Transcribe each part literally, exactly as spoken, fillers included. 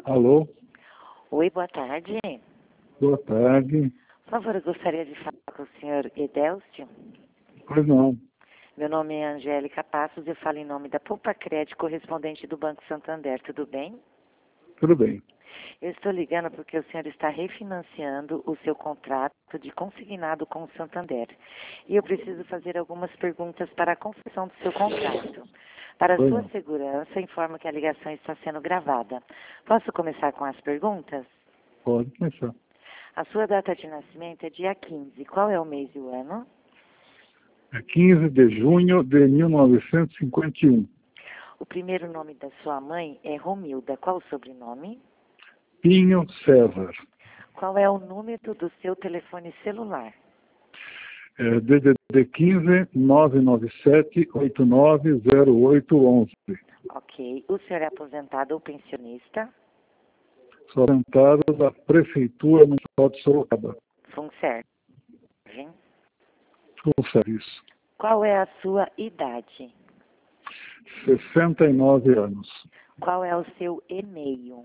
Alô? Oi, boa tarde. Boa tarde. Por favor, eu gostaria de falar com o senhor Edelcio. Pois não. Meu nome é Angélica Passos, eu falo em nome da Poupa Crédito, correspondente do Banco Santander, tudo bem? Tudo bem. Eu estou ligando porque o senhor está refinanciando o seu contrato de consignado com o Santander. E eu preciso fazer algumas perguntas para a confirmação do seu contrato. Para a Pois sua não. segurança, informo que a ligação está sendo gravada. Posso começar com as perguntas? Pode começar. A sua data de nascimento é dia quinze. Qual é o mês e o ano? É quinze de junho de mil novecentos e cinquenta e um. O primeiro nome da sua mãe é Romilda. Qual o sobrenome? Pinho César. Qual é o número do seu telefone celular? É D D D quinze, nove nove sete, oito nove zero oito onze. Ok. O senhor é aposentado ou pensionista? Sou aposentado da Prefeitura Municipal de Sorocaba. Funcerve. Com serviço. Qual é a sua idade? sessenta e nove anos. Qual é o seu e-mail?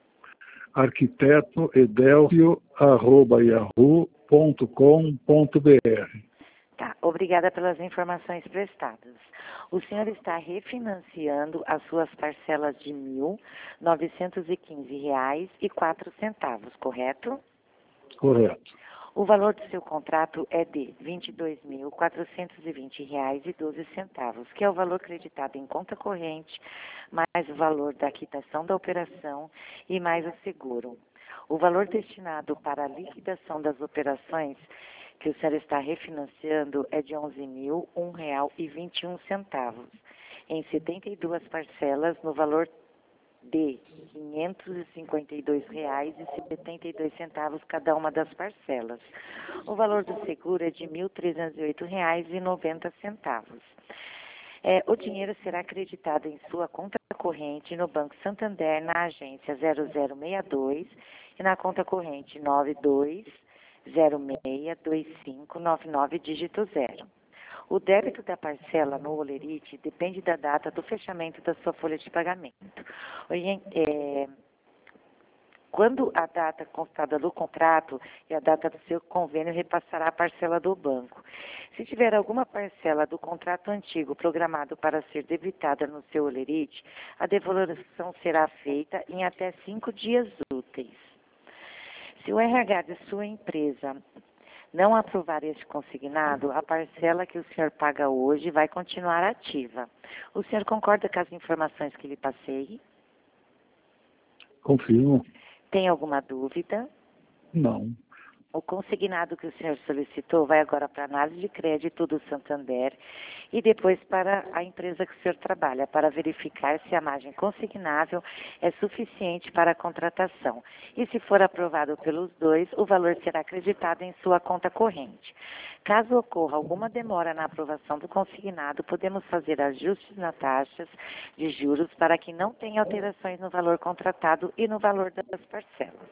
Arquiteto edelcio arroba yahoo ponto com ponto br. Tá, obrigada pelas informações prestadas. O senhor está refinanciando as suas parcelas de mil novecentos e quinze reais e quatro centavos, correto? Correto. O valor do seu contrato é de vinte e dois mil quatrocentos e vinte reais e doze centavos, que é o valor creditado em conta corrente, mais o valor da quitação da operação e mais o seguro. O valor destinado para a liquidação das operações que o senhor está refinanciando é de onze mil um real e vinte e um centavos, em setenta e duas parcelas no valor de quinhentos e cinquenta e dois reais e setenta e dois centavos cada uma das parcelas. O valor do seguro é de mil trezentos e oito reais e noventa centavos. É, o dinheiro será acreditado em sua conta corrente no Banco Santander na agência zero zero seis dois e na conta corrente nove dois zero seis dois cinco nove nove dígito zero. O débito da parcela no Olerite depende da data do fechamento da sua folha de pagamento. É, quando a data constada no contrato e a data do seu convênio repassará a parcela do banco. Se tiver alguma parcela do contrato antigo programado para ser debitada no seu Olerite, a devolução será feita em até cinco dias úteis. Se o R H de sua empresa não aprovar este consignado, a parcela que o senhor paga hoje vai continuar ativa. O senhor concorda com as informações que lhe passei? Confirmo. Tem alguma dúvida? Não. O consignado que o senhor solicitou vai agora para a análise de crédito do Santander e depois para a empresa que o senhor trabalha, para verificar se a margem consignável é suficiente para a contratação. E se for aprovado pelos dois, o valor será acreditado em sua conta corrente. Caso ocorra alguma demora na aprovação do consignado, podemos fazer ajustes nas taxas de juros para que não tenha alterações no valor contratado e no valor das parcelas.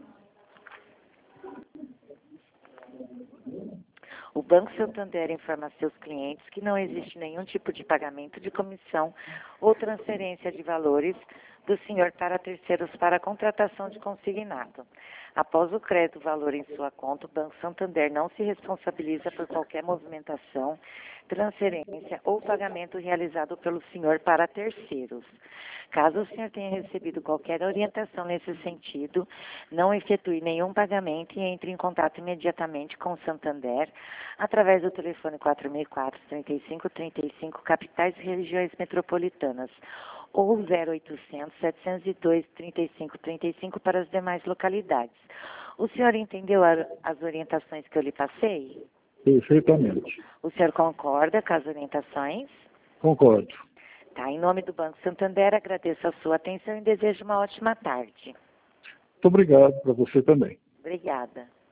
O Banco Santander informa a seus clientes que não existe nenhum tipo de pagamento de comissão ou transferência de valores do senhor para terceiros para a contratação de consignado. Após o crédito valor em sua conta, o Banco Santander não se responsabiliza por qualquer movimentação, transferência ou pagamento realizado pelo senhor para terceiros. Caso o senhor tenha recebido qualquer orientação nesse sentido, não efetue nenhum pagamento e entre em contato imediatamente com o Santander através do telefone quatro seis quatro, três cinco três cinco, capitais e regiões metropolitanas, ou zero oitocentos, setecentos e dois, trinta e cinco trinta e cinco para as demais localidades. O senhor entendeu a, as orientações que eu lhe passei? Perfeitamente. O senhor concorda com as orientações? Concordo. Tá, em nome do Banco Santander, agradeço a sua atenção e desejo uma ótima tarde. Muito obrigado para você também. Obrigada.